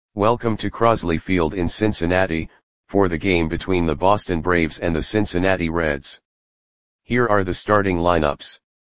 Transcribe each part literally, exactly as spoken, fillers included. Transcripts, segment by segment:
Welcome to Crosley Field in Cincinnati, for the game between the Boston Braves and the Cincinnati Reds. Here are the starting lineups.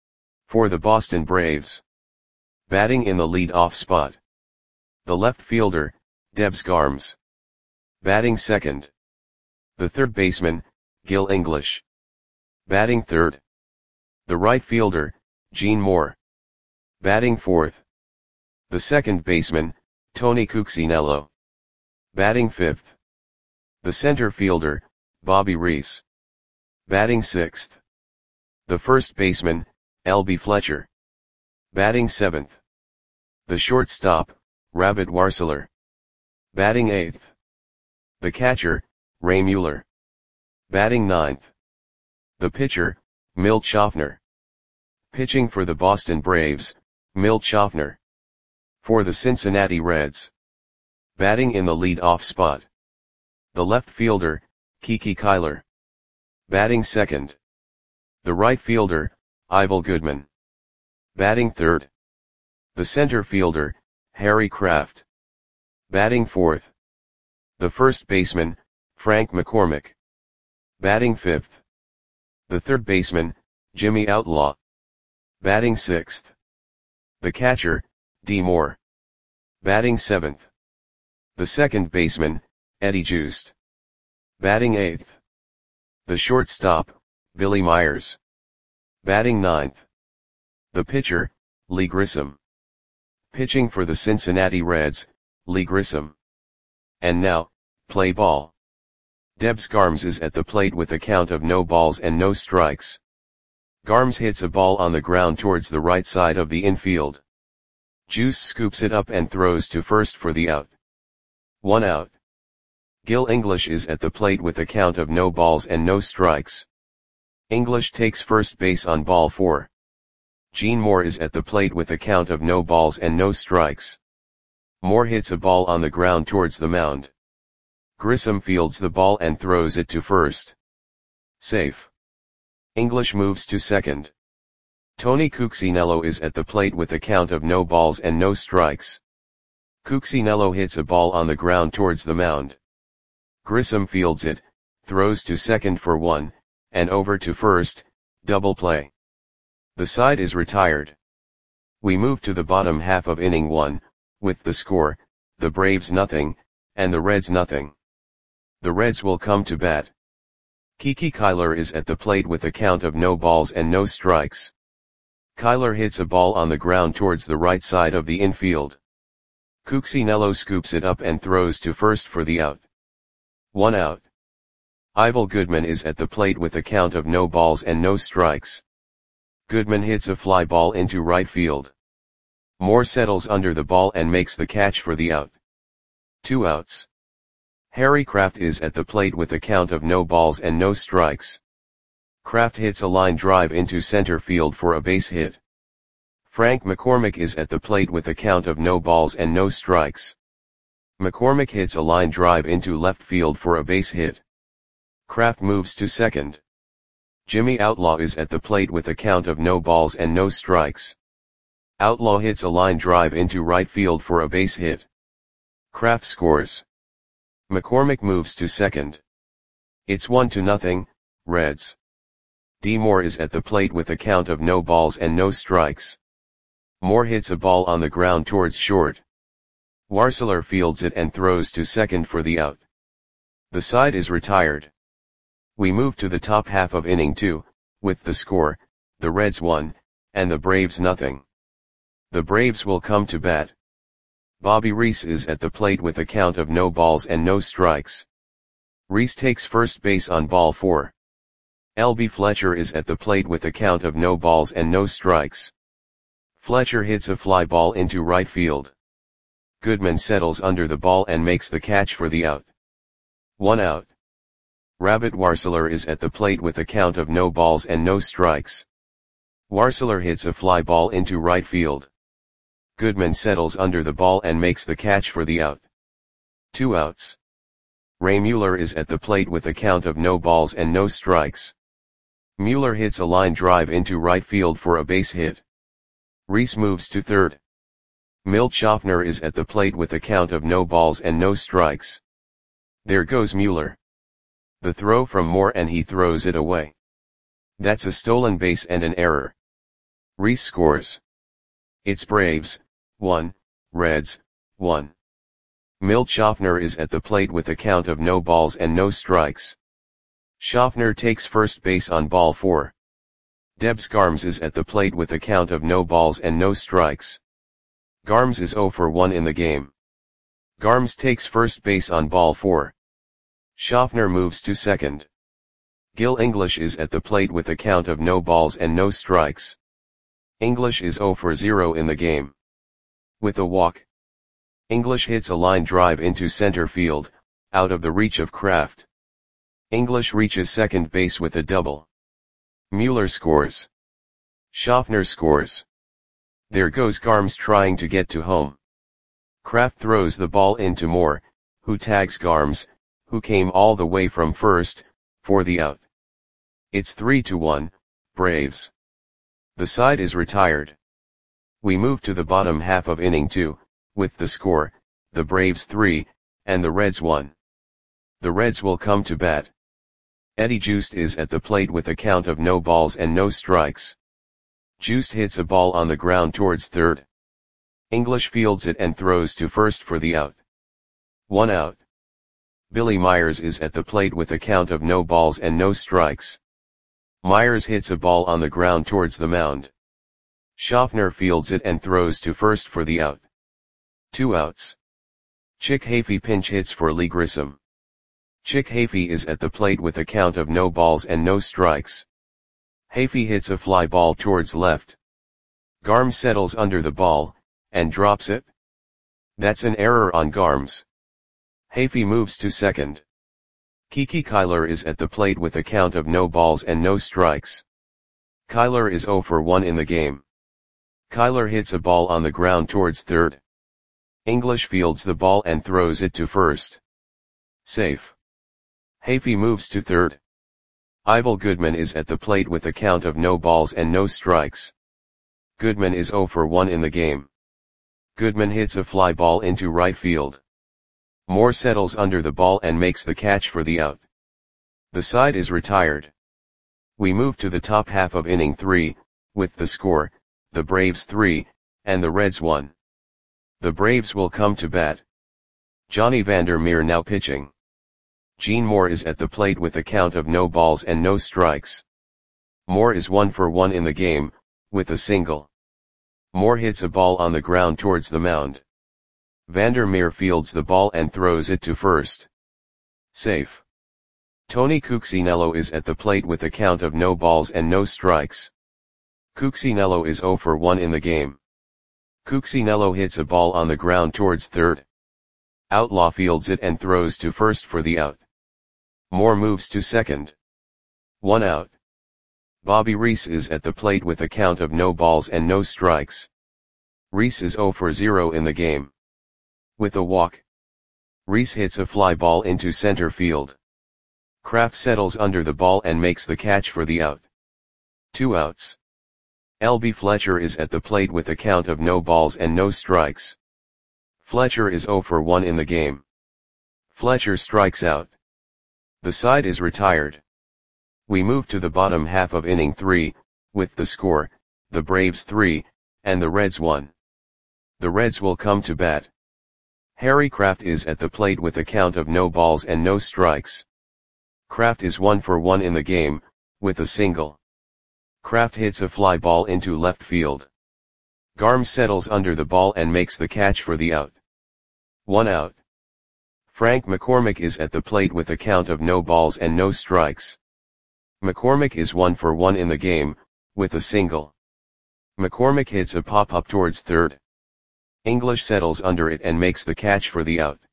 For the Boston Braves. Batting in the lead-off spot. The left fielder, Debs Garms. Batting second. The third baseman, Gil English. Batting third. The right fielder, Gene Moore. Batting fourth. The second baseman, Tony Cuccinello. Batting fifth. The center fielder, Bobby Reese. Batting sixth. The first baseman, L B Fletcher. Batting seventh. The shortstop, Rabbit Warseler. Batting eighth. The catcher, Ray Mueller. Batting ninth. The pitcher, Milt Schaffner. Pitching for the Boston Braves, Milt Schaffner. For the Cincinnati Reds. Batting in the lead-off spot. The left fielder, Kiki Kyler. Batting second. The right fielder, Ivel Goodman. Batting third. The center fielder, Harry Kraft. Batting fourth. The first baseman, Frank McCormick. Batting fifth. The third baseman, Jimmy Outlaw. Batting sixth. The catcher, D. Moore. Batting seventh. The second baseman, Eddie Joost. Batting eighth. The shortstop, Billy Myers. Batting ninth. The pitcher, Lee Grissom. Pitching for the Cincinnati Reds, Lee Grissom. And now, play ball. Debs Garms is at the plate with a count of no balls and no strikes. Garms hits a ball on the ground towards the right side of the infield. Juice scoops it up and throws to first for the out. One out. Gil English is at the plate with a count of no balls and no strikes. English takes first base on ball four. Gene Moore is at the plate with a count of no balls and no strikes. Moore hits a ball on the ground towards the mound. Grissom fields the ball and throws it to first. Safe. English moves to second. Tony Cuccinello is at the plate with a count of no balls and no strikes. Cuccinello hits a ball on the ground towards the mound. Grissom fields it, throws to second for one, and over to first, double play. The side is retired. We move to the bottom half of inning one, with the score, the Braves nothing, and the Reds nothing. The Reds will come to bat. Kiki Kyler is at the plate with a count of no balls and no strikes. Kyler hits a ball on the ground towards the right side of the infield. Cuccinello scoops it up and throws to first for the out. One out. Ivel Goodman is at the plate with a count of no balls and no strikes. Goodman hits a fly ball into right field. Moore settles under the ball and makes the catch for the out. Two outs. Harry Kraft is at the plate with a count of no balls and no strikes. Kraft hits a line drive into center field for a base hit. Frank McCormick is at the plate with a count of no balls and no strikes. McCormick hits a line drive into left field for a base hit. Kraft moves to second. Jimmy Outlaw is at the plate with a count of no balls and no strikes. Outlaw hits a line drive into right field for a base hit. Kraft scores. McCormick moves to second. It's one to nothing, Reds. D. Moore is at the plate with a count of no balls and no strikes. Moore hits a ball on the ground towards short. Warseler fields it and throws to second for the out. The side is retired. We move to the top half of inning two, with the score, the Reds one, and the Braves nothing. The Braves will come to bat. Bobby Reese is at the plate with a count of no balls and no strikes. Reese takes first base on ball four. L B Fletcher is at the plate with a count of no balls and no strikes. Fletcher hits a fly ball into right field. Goodman settles under the ball and makes the catch for the out. One out. Rabbit Warseler is at the plate with a count of no balls and no strikes. Warseler hits a fly ball into right field. Goodman settles under the ball and makes the catch for the out. Two outs. Ray Mueller is at the plate with a count of no balls and no strikes. Mueller hits a line drive into right field for a base hit. Reese moves to third. Milt Schaffner is at the plate with a count of no balls and no strikes. There goes Mueller. The throw from Moore and he throws it away. That's a stolen base and an error. Reese scores. It's Braves, one, Reds, one. Milt Schaffner is at the plate with a count of no balls and no strikes. Schaffner takes first base on ball four. Debs Garms is at the plate with a count of no balls and no strikes. Garms is zero for one in the game. Garms takes first base on ball four. Schaffner moves to second. Gil English is at the plate with a count of no balls and no strikes. English is zero for zero in the game. With a walk, English hits a line drive into center field, out of the reach of Kraft. English reaches second base with a double. Mueller scores. Schaffner scores. There goes Garms trying to get to home. Kraft throws the ball into Moore, who tags Garms, who came all the way from first, for the out. It's three to one, Braves. The side is retired. We move to the bottom half of inning two, with the score, the Braves three, and the Reds one. The Reds will come to bat. Eddie Joost is at the plate with a count of no balls and no strikes. Joost hits a ball on the ground towards third. English fields it and throws to first for the out. One out. Billy Myers is at the plate with a count of no balls and no strikes. Myers hits a ball on the ground towards the mound. Schaffner fields it and throws to first for the out. Two outs. Chick Hafey pinch hits for Lee Grissom. Chick Hafey is at the plate with a count of no balls and no strikes. Hafey hits a fly ball towards left. Garms settles under the ball, and drops it. That's an error on Garms. Hafey moves to second. Kiki Kyler is at the plate with a count of no balls and no strikes. Kyler is zero for one in the game. Kyler hits a ball on the ground towards third. English fields the ball and throws it to first. Safe. Hafey moves to third. Ivel Goodman is at the plate with a count of no balls and no strikes. Goodman is zero for one in the game. Goodman hits a fly ball into right field. Moore settles under the ball and makes the catch for the out. The side is retired. We move to the top half of inning three, with the score, the Braves three, and the Reds one. The Braves will come to bat. Johnny Vandermeer now pitching. Gene Moore is at the plate with a count of no balls and no strikes. Moore is one for one in the game, with a single. Moore hits a ball on the ground towards the mound. Vandermeer fields the ball and throws it to first. Safe. Tony Cuccinello is at the plate with a count of no balls and no strikes. Cuccinello is zero for one in the game. Cuccinello hits a ball on the ground towards third. Outlaw fields it and throws to first for the out. Moore moves to second. One out. Bobby Reese is at the plate with a count of no balls and no strikes. Reese is zero for zero in the game. With a walk, Reese hits a fly ball into center field. Kraft settles under the ball and makes the catch for the out. Two outs. L B Fletcher is at the plate with a count of no balls and no strikes. Fletcher is zero for one in the game. Fletcher strikes out. The side is retired. We move to the bottom half of inning three, with the score, the Braves three, and the Reds one. The Reds will come to bat. Harry Kraft is at the plate with a count of no balls and no strikes. Kraft is one for one in the game, with a single. Kraft hits a fly ball into left field. Garms settles under the ball and makes the catch for the out. One out. Frank McCormick is at the plate with a count of no balls and no strikes. McCormick is one for one in the game, with a single. McCormick hits a pop-up towards third. English settles under it and makes the catch for the out.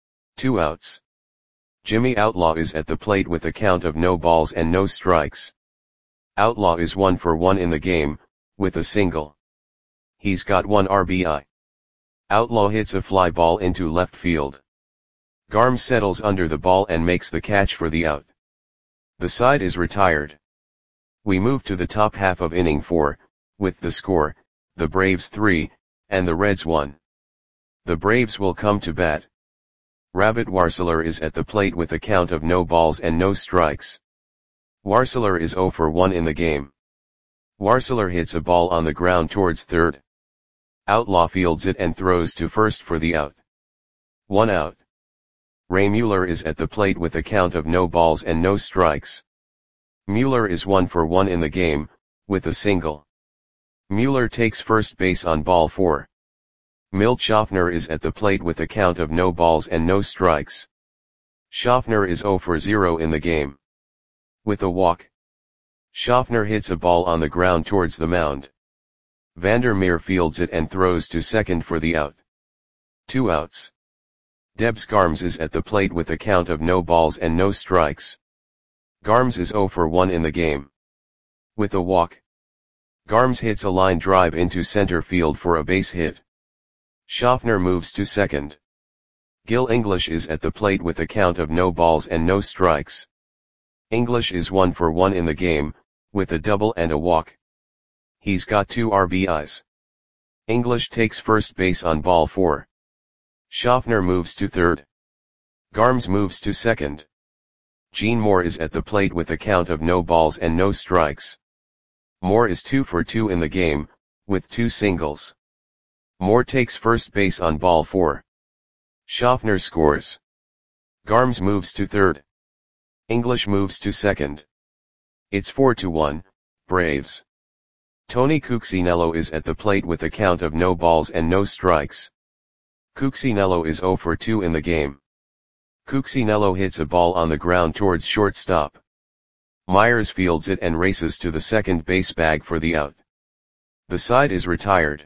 Two outs. Jimmy Outlaw is at the plate with a count of no balls and no strikes. Outlaw is one for one in the game, with a single. He's got one R B I. Outlaw hits a fly ball into left field. Garms settles under the ball and makes the catch for the out. The side is retired. We move to the top half of inning four, with the score, the Braves three, and the Reds one. The Braves will come to bat. Rabbit Warseler is at the plate with a count of no balls and no strikes. Warseler is zero for one in the game. Warseler hits a ball on the ground towards third. Outlaw fields it and throws to first for the out. One out. Ray Mueller is at the plate with a count of no balls and no strikes. Mueller is one for one in the game, with a single. Mueller takes first base on ball four. Milt Schaffner is at the plate with a count of no balls and no strikes. Schaffner is zero for zero in the game. With a walk. Schaffner hits a ball on the ground towards the mound. Vandermeer fields it and throws to second for the out. Two outs. Debs Garms is at the plate with a count of no balls and no strikes. Garms is zero for one in the game. With a walk. Garms hits a line drive into center field for a base hit. Schaffner moves to second. Gil English is at the plate with a count of no balls and no strikes. English is one for one in the game, with a double and a walk. He's got two R B Is. English takes first base on ball four. Schaffner moves to third. Garms moves to second. Gene Moore is at the plate with a count of no balls and no strikes. Moore is two for two in the game, with two singles. Moore takes first base on ball four. Schaffner scores. Garms moves to third. English moves to second. It's four to one, Braves. Tony Cuccinello is at the plate with a count of no balls and no strikes. Cuccinello is zero for two in the game. Cuccinello hits a ball on the ground towards shortstop. Myers fields it and races to the second base bag for the out. The side is retired.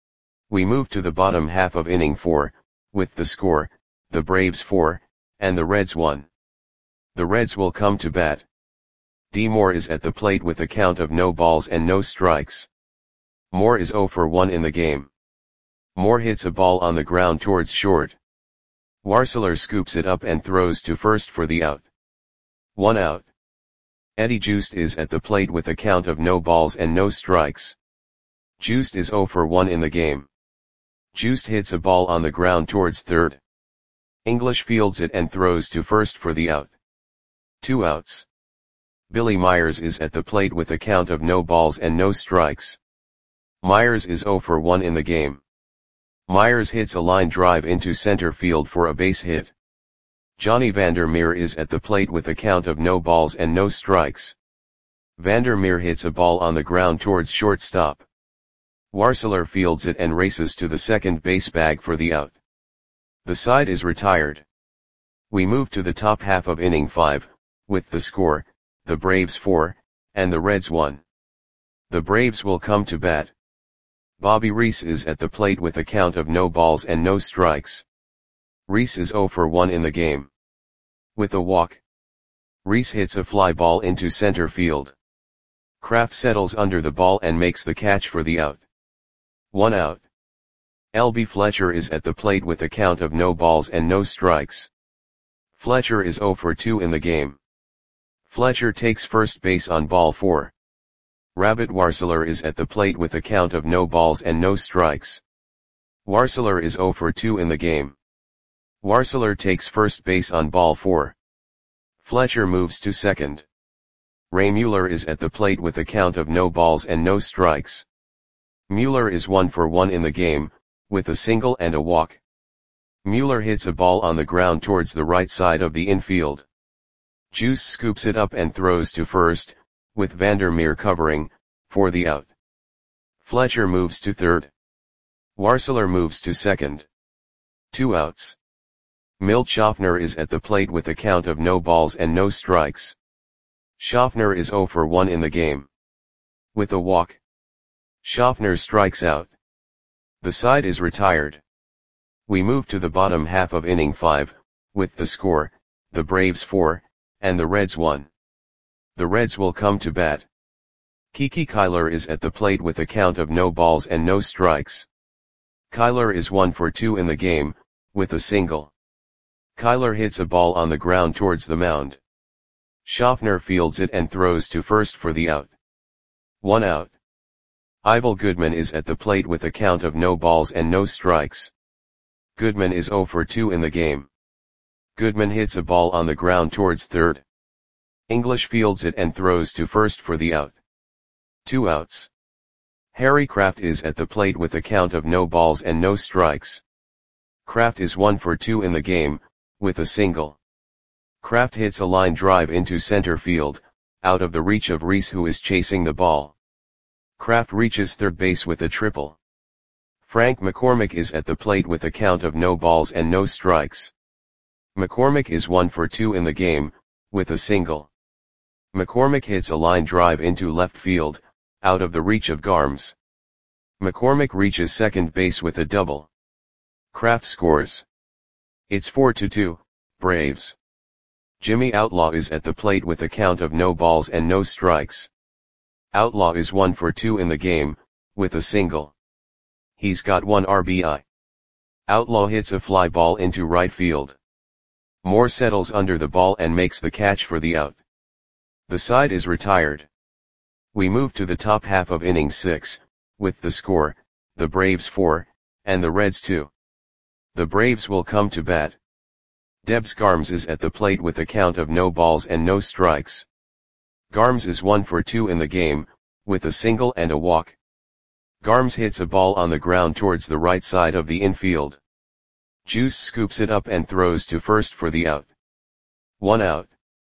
We move to the bottom half of inning four, with the score, the Braves four, and the Reds one. The Reds will come to bat. D. Moore is at the plate with a count of no balls and no strikes. Moore is zero for one in the game. Moore hits a ball on the ground towards short. Warseler scoops it up and throws to first for the out. One out. Eddie Joost is at the plate with a count of no balls and no strikes. Joost is zero for one in the game. Joost hits a ball on the ground towards third. English fields it and throws to first for the out. Two outs. Billy Myers is at the plate with a count of no balls and no strikes. Myers is zero for one in the game. Myers hits a line drive into center field for a base hit. Johnny Vandermeer is at the plate with a count of no balls and no strikes. Vandermeer hits a ball on the ground towards shortstop. Warseler fields it and races to the second base bag for the out. The side is retired. We move to the top half of inning five, with the score, the Braves four, and the Reds one. The Braves will come to bat. Bobby Reese is at the plate with a count of no balls and no strikes. Reese is zero for one in the game. With a walk. Reese hits a fly ball into center field. Kraft settles under the ball and makes the catch for the out. One out. L B Fletcher is at the plate with a count of no balls and no strikes. Fletcher is zero for two in the game. Fletcher takes first base on ball four. Rabbit Warseler is at the plate with a count of no balls and no strikes. Warseler is zero for two in the game. Warseler takes first base on ball four. Fletcher moves to second. Ray Mueller is at the plate with a count of no balls and no strikes. Mueller is one for one in the game, with a single and a walk. Mueller hits a ball on the ground towards the right side of the infield. Juice scoops it up and throws to first, with Vandermeer covering, for the out. Fletcher moves to third. Warseler moves to second. Two outs. Milt Schaffner is at the plate with a count of no balls and no strikes. Schaffner is zero for one in the game. With a walk. Schaffner strikes out. The side is retired. We move to the bottom half of inning five, with the score, the Braves four, and the Reds one. The Reds will come to bat. Kiki Kyler is at the plate with a count of no balls and no strikes. Kyler is one for two in the game, with a single. Kyler hits a ball on the ground towards the mound. Schaffner fields it and throws to first for the out. One out. Ivel Goodman is at the plate with a count of no balls and no strikes. Goodman is zero for two in the game. Goodman hits a ball on the ground towards third. English fields it and throws to first for the out. Two outs. Harry Kraft is at the plate with a count of no balls and no strikes. Kraft is one for two in the game, with a single. Kraft hits a line drive into center field, out of the reach of Rhys, who is chasing the ball. Kraft reaches third base with a triple. Frank McCormick is at the plate with a count of no balls and no strikes. McCormick is one for two in the game, with a single. McCormick hits a line drive into left field, out of the reach of Garms. McCormick reaches second base with a double. Kraft scores. It's four to two, Braves. Jimmy Outlaw is at the plate with a count of no balls and no strikes. Outlaw is one for two in the game, with a single. He's got one R B I. Outlaw hits a fly ball into right field. Moore settles under the ball and makes the catch for the out. The side is retired. We move to the top half of inning six, with the score, the Braves four, and the Reds two. The Braves will come to bat. Debs Garms is at the plate with a count of no balls and no strikes. Garms is one for two in the game, with a single and a walk. Garms hits a ball on the ground towards the right side of the infield. Juice scoops it up and throws to first for the out. One out.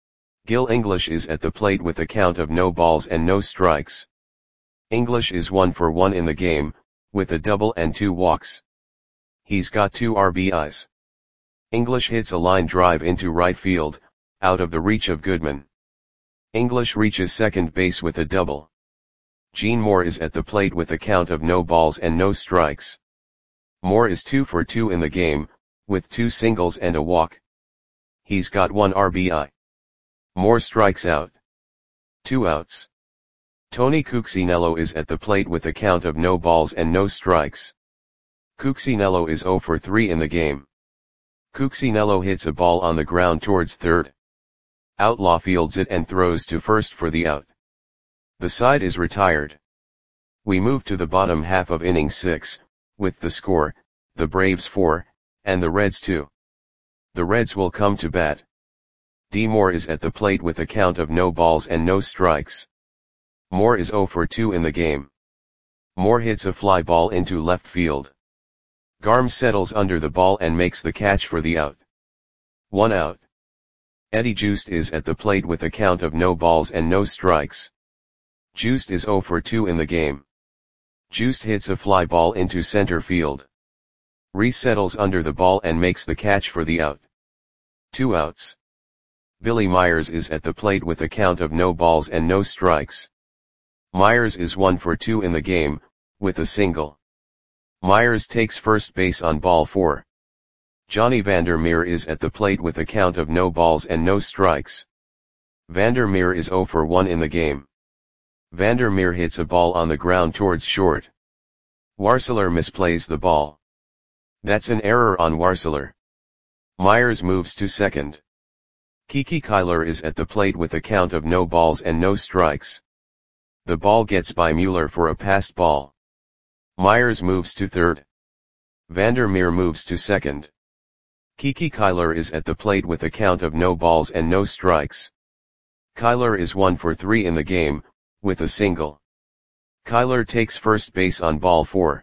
Gil English is at the plate with a count of no balls and no strikes. English is one for one in the game, with a double and two walks. He's got two R B Is. English hits a line drive into right field, out of the reach of Goodman. English reaches second base with a double. Gene Moore is at the plate with a count of no balls and no strikes. Moore is two for two in the game, with two singles and a walk. He's got one R B I. Moore strikes out. Two outs. Tony Cuccinello is at the plate with a count of no balls and no strikes. Cuccinello is zero for three in the game. Cuccinello hits a ball on the ground towards third. Outlaw fields it and throws to first for the out. The side is retired. We move to the bottom half of inning six, with the score, the Braves four, and the Reds two. The Reds will come to bat. D. Moore is at the plate with a count of no balls and no strikes. Moore is zero for two in the game. Moore hits a fly ball into left field. Garms settles under the ball and makes the catch for the out. One out. Eddie Joost is at the plate with a count of no balls and no strikes. Joost is zero for two in the game. Joost hits a fly ball into center field. Rhys settles under the ball and makes the catch for the out. Two outs. Billy Myers is at the plate with a count of no balls and no strikes. Myers is one for two in the game, with a single. Myers takes first base on ball four. Johnny Vandermeer is at the plate with a count of no balls and no strikes. Vandermeer is zero for one in the game. Vandermeer hits a ball on the ground towards short. Warseler misplays the ball. That's an error on Warseler. Myers moves to second. Kiki Kyler is at the plate with a count of no balls and no strikes. The ball gets by Mueller for a passed ball. Myers moves to third. Vandermeer moves to second. Kiki Kyler is at the plate with a count of no balls and no strikes. Kyler is one for three in the game, with a single. Kyler takes first base on ball four.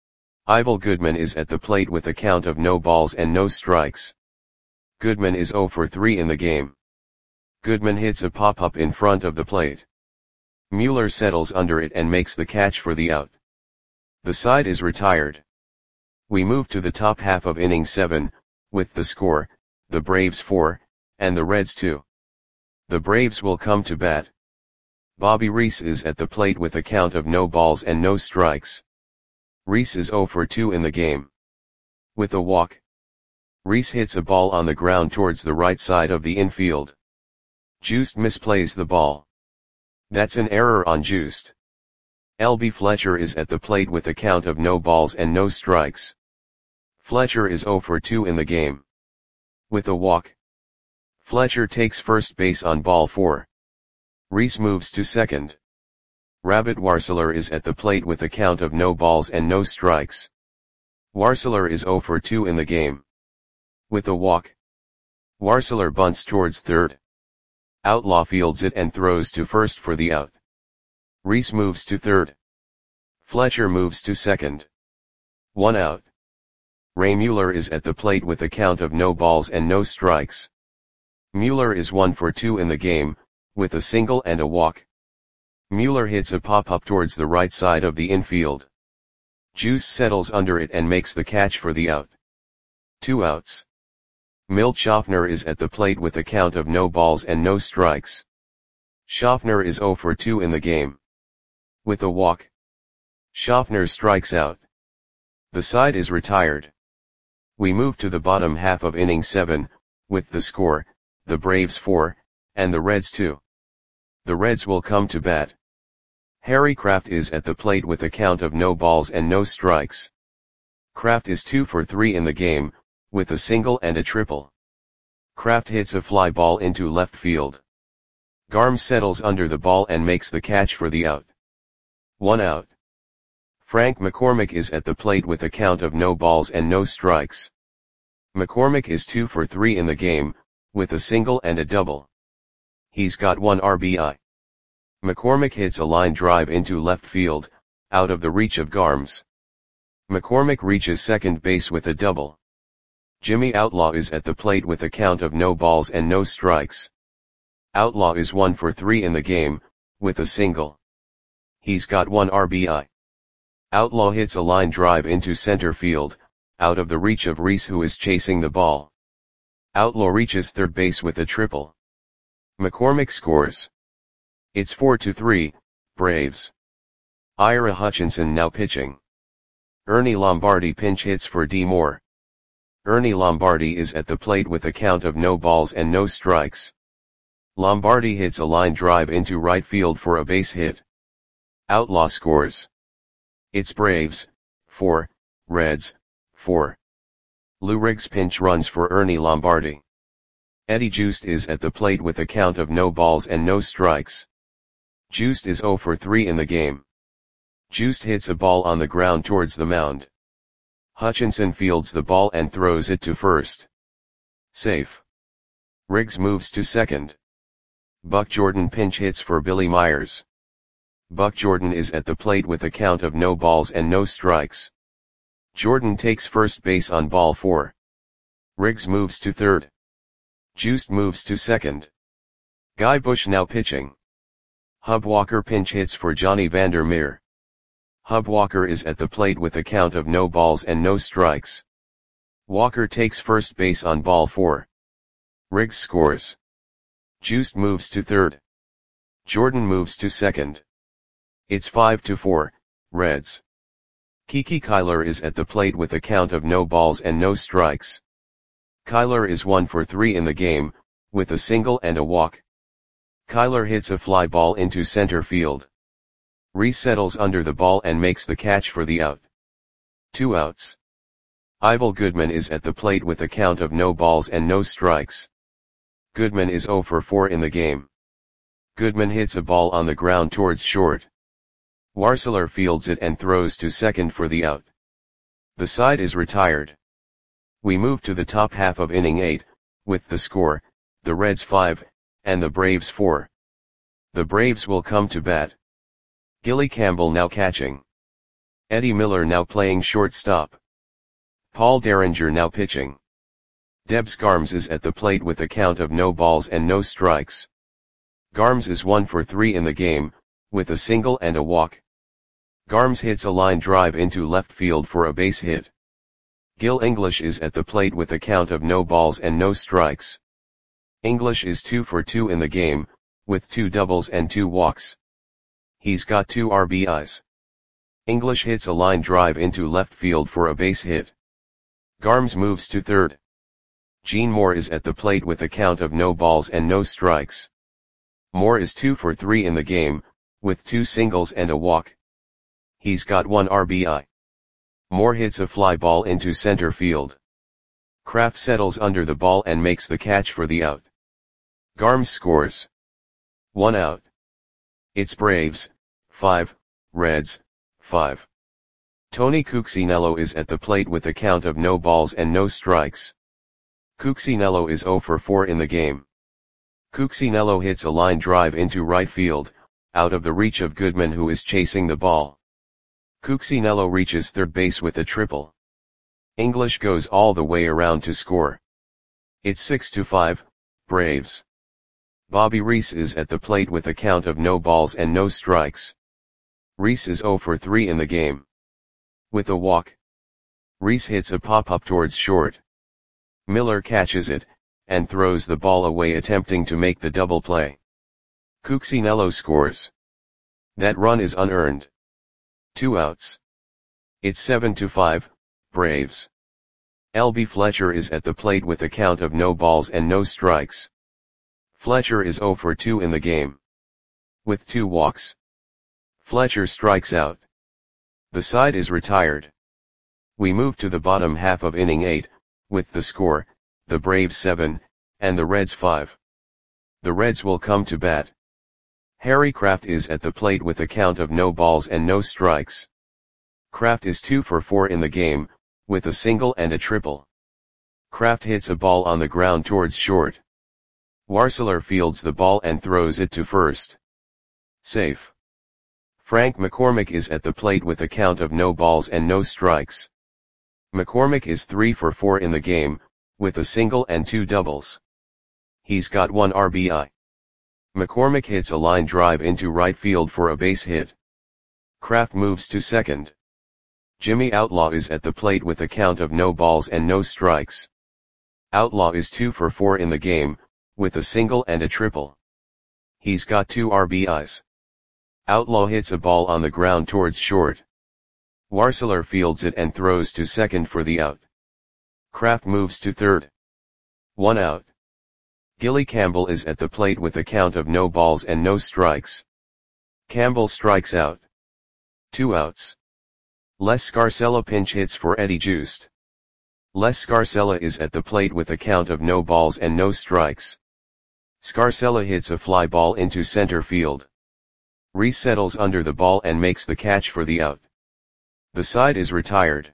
Ivel Goodman is at the plate with a count of no balls and no strikes. Goodman is zero for three in the game. Goodman hits a pop-up in front of the plate. Mueller settles under it and makes the catch for the out. The side is retired. We move to the top half of inning seven, with the score, the Braves four, and the Reds two. The Braves will come to bat. Bobby Rhys is at the plate with a count of no balls and no strikes. Rhys is zero for two in the game. With a walk. Rhys hits a ball on the ground towards the right side of the infield. Joost misplays the ball. That's an error on Joost. L B Fletcher is at the plate with a count of no balls and no strikes. Fletcher is zero for two in the game. With a walk. Fletcher takes first base on ball four. Rhys moves to second. Rabbit Warseler is at the plate with a count of no balls and no strikes. Warseler is zero for two in the game. With a walk, Warseler bunts towards third. Outlaw fields it and throws to first for the out. Reese moves to third. Fletcher moves to second. One out. Ray Mueller is at the plate with a count of no balls and no strikes. Mueller is one for two in the game, with a single and a walk. Mueller hits a pop-up towards the right side of the infield. Juice settles under it and makes the catch for the out. Two outs. Milt Schaffner is at the plate with a count of no balls and no strikes. Schaffner is zero for two in the game. With a walk, Schaffner strikes out. The side is retired. We move to the bottom half of inning seven, with the score, the Braves four, and the Reds two. The Reds will come to bat. Harry Kraft is at the plate with a count of no balls and no strikes. Kraft is two for three in the game, with a single and a triple. Kraft hits a fly ball into left field. Garm settles under the ball and makes the catch for the out. One out. Frank McCormick is at the plate with a count of no balls and no strikes. McCormick is two for three in the game, with a single and a double. He's got one R B I. McCormick hits a line drive into left field, out of the reach of Garms. McCormick reaches second base with a double. Jimmy Outlaw is at the plate with a count of no balls and no strikes. Outlaw is one for three in the game, with a single. He's got one R B I. Outlaw hits a line drive into center field, out of the reach of Reese who is chasing the ball. Outlaw reaches third base with a triple. McCormick scores. It's four to three, Braves. Ira Hutchinson now pitching. Ernie Lombardi pinch hits for D. Moore. Ernie Lombardi is at the plate with a count of no balls and no strikes. Lombardi hits a line drive into right field for a base hit. Outlaw scores. It's Braves, four, Reds, four. Lou Riggs pinch runs for Ernie Lombardi. Eddie Juiced is at the plate with a count of no balls and no strikes. Juiced is zero for three in the game. Juiced hits a ball on the ground towards the mound. Hutchinson fields the ball and throws it to first. Safe. Riggs moves to second. Buck Jordan pinch hits for Billy Myers. Buck Jordan is at the plate with a count of no balls and no strikes. Jordan takes first base on ball four. Riggs moves to third. Juiced moves to second. Guy Bush now pitching. Hub Walker pinch hits for Johnny Vandermeer. Hub Walker is at the plate with a count of no balls and no strikes. Walker takes first base on ball four. Riggs scores. Juiced moves to third. Jordan moves to second. It's five to four, Reds. Kiki Kyler is at the plate with a count of no balls and no strikes. Kyler is one for three in the game, with a single and a walk. Kyler hits a fly ball into center field. Reese settles under the ball and makes the catch for the out. Two outs. Ivel Goodman is at the plate with a count of no balls and no strikes. Goodman is zero for four in the game. Goodman hits a ball on the ground towards short. Warseler fields it and throws to second for the out. The side is retired. We move to the top half of inning eight, with the score, the Reds five, and the Braves four. The Braves will come to bat. Gilly Campbell now catching. Eddie Miller now playing shortstop. Paul Derringer now pitching. Debs Garms is at the plate with a count of no balls and no strikes. Garms is one for three in the game, with a single and a walk. Garms hits a line drive into left field for a base hit. Gil English is at the plate with a count of no balls and no strikes. English is two for two in the game, with two doubles and two walks. He's got two R B Is. English hits a line drive into left field for a base hit. Garms moves to third. Gene Moore is at the plate with a count of no balls and no strikes. Moore is two for three in the game, with two singles and a walk. He's got one R B I. Moore hits a fly ball into center field. Kraft settles under the ball and makes the catch for the out. Garms scores. One out. It's Braves, five, Reds, five. Tony Cuccinello is at the plate with a count of no balls and no strikes. Cuccinello is zero for four in the game. Cuccinello hits a line drive into right field, out of the reach of Goodman, who is chasing the ball. Cuccinello reaches third base with a triple. English goes all the way around to score. It's six to five, Braves. Bobby Reese is at the plate with a count of no balls and no strikes. Reese is zero for three in the game. With a walk, Reese hits a pop-up towards short. Miller catches it, and throws the ball away, attempting to make the double play. Cuccinello scores. That run is unearned. Two outs. It's seven to five, Braves. L B Fletcher is at the plate with a count of no balls and no strikes. Fletcher is zero for two in the game. With two walks, Fletcher strikes out. The side is retired. We move to the bottom half of inning eight, with the score, the Braves seven, and the Reds five. The Reds will come to bat. Harry Kraft is at the plate with a count of no balls and no strikes. Kraft is two for four in the game, with a single and a triple. Kraft hits a ball on the ground towards short. Warseler fields the ball and throws it to first. Safe. Frank McCormick is at the plate with a count of no balls and no strikes. McCormick is three for four in the game, with a single and two doubles. He's got one R B I. McCormick hits a line drive into right field for a base hit. Kraft moves to second. Jimmy Outlaw is at the plate with a count of no balls and no strikes. Outlaw is two for four in the game, with a single and a triple. He's got two R B Is. Outlaw hits a ball on the ground towards short. Warseler fields it and throws to second for the out. Kraft moves to third. One out. Gilly Campbell is at the plate with a count of no balls and no strikes. Campbell strikes out. Two outs. Les Scarcella pinch hits for Eddie Joost. Les Scarcella is at the plate with a count of no balls and no strikes. Scarcella hits a fly ball into center field. Reese settles under the ball and makes the catch for the out. The side is retired.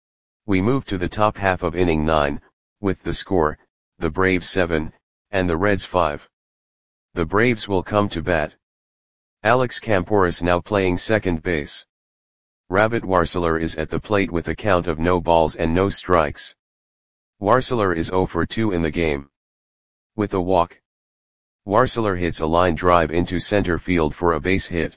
We move to the top half of inning nine, with the score, the Braves seven, and the Reds five. The Braves will come to bat. Alex Camporis now playing second base. Rabbit Warseler is at the plate with a count of no balls and no strikes. Warseler is zero for two in the game. With a walk, Warseler hits a line drive into center field for a base hit.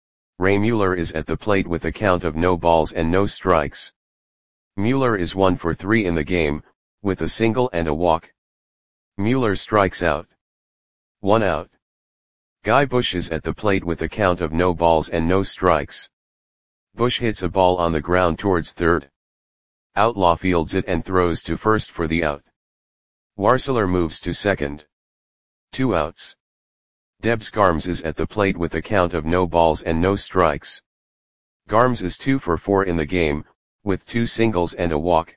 Ray Mueller is at the plate with a count of no balls and no strikes. Mueller is one for three in the game, with a single and a walk. Mueller strikes out. One out. Guy Bush is at the plate with a count of no balls and no strikes. Bush hits a ball on the ground towards third. Outlaw fields it and throws to first for the out. Warseler moves to second. Two outs. Debs Garms is at the plate with a count of no balls and no strikes. Garms is two for four in the game, with two singles and a walk.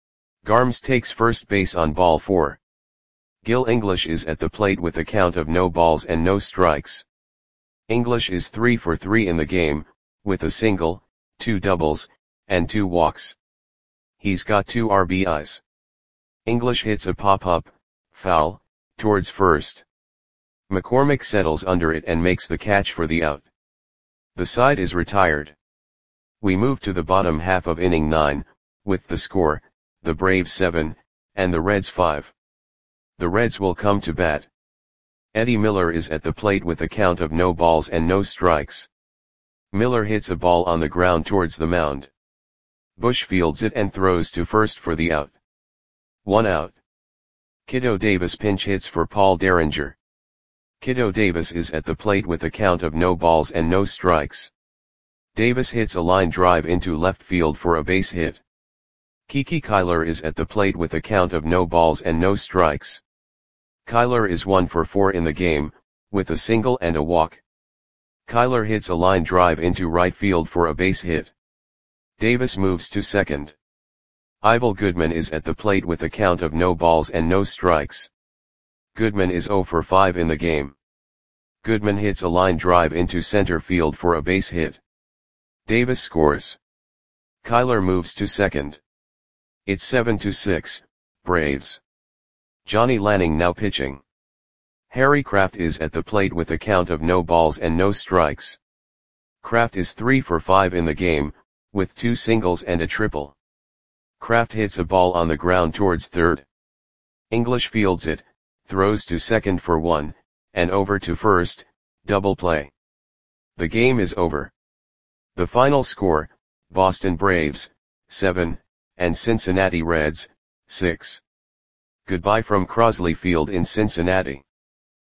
Garms takes first base on ball four. Gil English is at the plate with a count of no balls and no strikes. English is three for three in the game, with a single, two doubles, and two walks. He's got two R B Is. English hits a pop-up, foul, towards first. McCormick settles under it and makes the catch for the out. The side is retired. We move to the bottom half of inning nine, with the score, the Braves seven, and the Reds five. The Reds will come to bat. Eddie Miller is at the plate with a count of no balls and no strikes. Miller hits a ball on the ground towards the mound. Bush fields it and throws to first for the out. One out. Kiddo Davis pinch hits for Paul Derringer. Kiddo Davis is at the plate with a count of no balls and no strikes. Davis hits a line drive into left field for a base hit. Kiki Kyler is at the plate with a count of no balls and no strikes. Kyler is one for four in the game, with a single and a walk. Kyler hits a line drive into right field for a base hit. Davis moves to second. Ivel Goodman is at the plate with a count of no balls and no strikes. Goodman is zero for five in the game. Goodman hits a line drive into center field for a base hit. Davis scores. Kyler moves to second. It's seven to six, Braves. Johnny Lanning now pitching. Harry Kraft is at the plate with a count of no balls and no strikes. Kraft is three for five in the game, with two singles and a triple. Kraft hits a ball on the ground towards third. English fields it, throws to second for one, and over to first, double play. The game is over. The final score, Boston Braves, seven, and Cincinnati Reds, six. Goodbye from Crosley Field in Cincinnati.